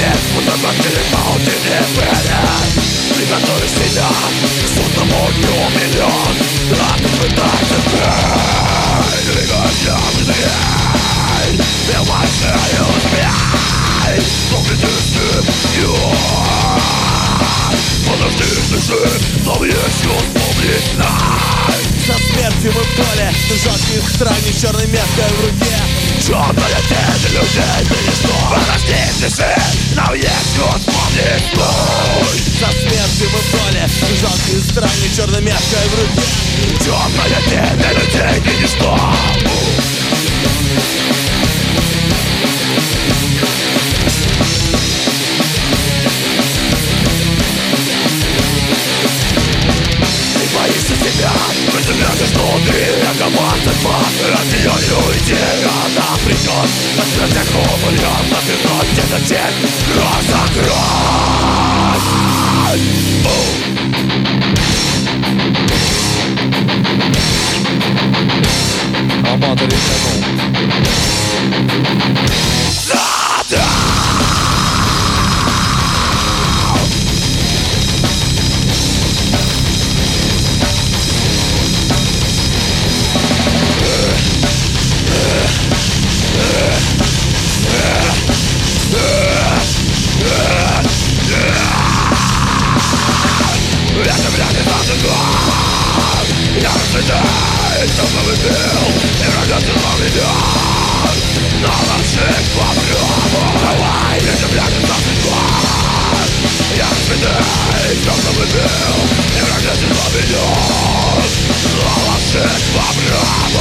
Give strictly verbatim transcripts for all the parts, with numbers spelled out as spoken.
конец, будто как перед паутине бред. Приготовишь себя к судному дню миллион. А ты пытаешься скрыть, двигайся быстрей. Белошею змей, поглядишь ты, подожди, дыши, но есть вспомнить нас. За смертью мы в поле, жалких страней с черной меткой в руке. Черная тень людей, ты ничто. Подожди, дыши, но есть вспомнить стой. За смертью мы в поле, жалких страней с черной меткой в руке. Черная тень людей, ты ничто. Себя, вы заметишь внутри эго-двадцать два. От нее не уйти, она придет. На смертях умрет, напихнет где-то тень. Кровь за кровь. Аматор рисканул. Это вряд ли тот год. Я разлетаюсь, что победил. И враготы поведет. Но лошадь попрёбу. Давай, это вряд ли тот год. Я разлетаюсь, что победил. И враготы поведет. Но лошадь попрёбу.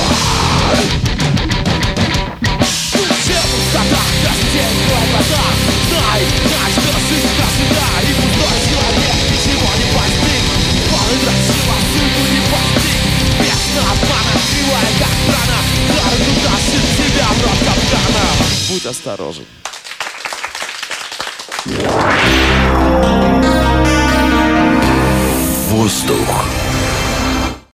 Зачем пустота, костей в глазах? Знай, знай, что жизнь навсегда. И пустой человек ничего не постиг. Полный дрочила, судьбу не постиг. Бешено обмана, кривая как рана. Дорогу тащит тебя в рот капкана. Будь осторожен. Воздух.